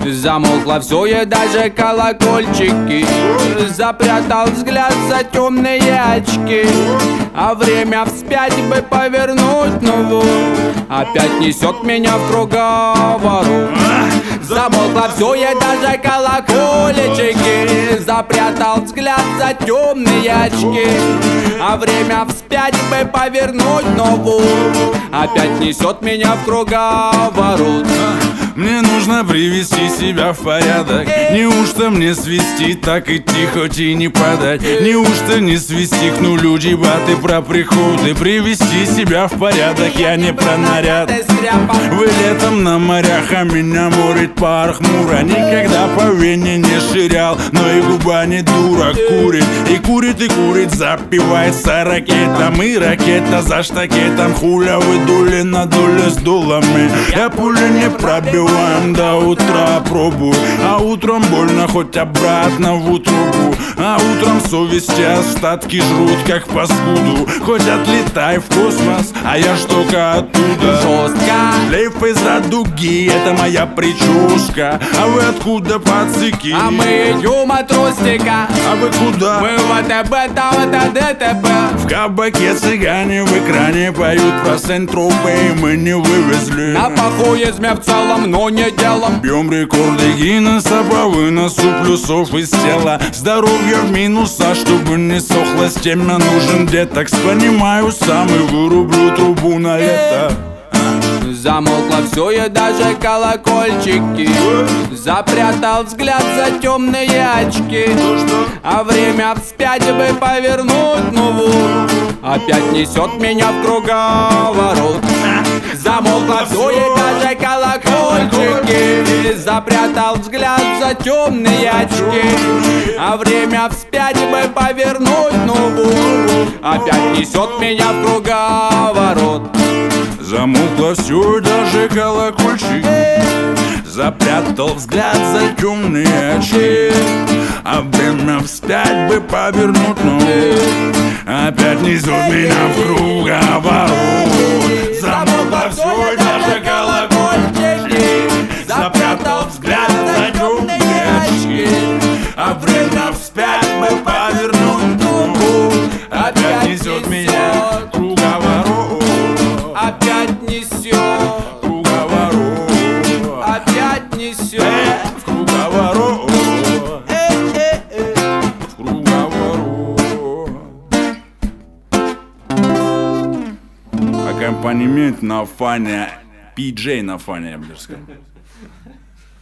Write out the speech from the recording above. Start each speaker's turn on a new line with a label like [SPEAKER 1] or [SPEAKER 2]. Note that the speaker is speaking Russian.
[SPEAKER 1] Замолкло все и даже колокольчики. Запрятал взгляд за темные очки. А время вспять бы повернуть, но опять несет меня в круговорот. Замолкло все и даже колокольчики. Запрятал взгляд за темные очки. А время вспять бы повернуть, но опять несет меня в круговорот.
[SPEAKER 2] Мне нужно привести себя в порядок. Неужто мне свести, так идти, хоть и не подать? Неужто не свести к нулю дебаты про приходы? Привести себя в порядок, я не про наряд. Вы летом на морях, а меня морит пар хмуро. Никогда по вене не ширял, но и губа не дура. Курит и курит и курит, запивается ракетом. И ракета за штакетом, хуля вы дули на дуле с дулами. Я пули не пробил, до утра пробую, а утром больно, хоть обратно в утробу. А утром совести остатки жрут, как паскуду. Хоть отлетай в космос, а я ж только оттуда.
[SPEAKER 1] Жестко.
[SPEAKER 2] Шлейф из-за дуги, это моя прическа. А вы откуда, пацики?
[SPEAKER 1] А мы идем от Ростика.
[SPEAKER 2] А вы куда?
[SPEAKER 1] Мы в АТБ, там это ДТП.
[SPEAKER 2] В кабаке цыгане в экране поют про Сент-Тропе, мы не вывезли.
[SPEAKER 1] На походизме в целом, но не делом.
[SPEAKER 2] Бьем рекорды Гиннесса по выносу плюсов из тела. Здоровье в минус, а чтобы не сохло с темя, нужен детокс. Понимаю сам и вырублю трубу на лето.
[SPEAKER 1] Замолкло все и даже колокольчики. Запрятал взгляд за темные очки. А время вспять бы повернуть, но опять несет меня в круговорот. Замолкло все и даже колокольчики. Запрятал взгляд за темные очки. А время вспять бы повернуть, но опять несет меня в круговорот.
[SPEAKER 2] Замолкло все, даже колокольчик. Запрятал взгляд за темные очки. А время вспять бы повернуть, но опять несет меня в круговорот. Замолкло все, даже колокольчики. Запрятал взгляд за темные очки. А время вспять бы повернуть, но опять несет меня в круговорот.
[SPEAKER 1] Опять несет
[SPEAKER 2] Круговорот.
[SPEAKER 1] опять несет
[SPEAKER 2] В круговорот. В круговорот. Аккомпанемент на фане. Пиджей на фане, я бы даже сказал.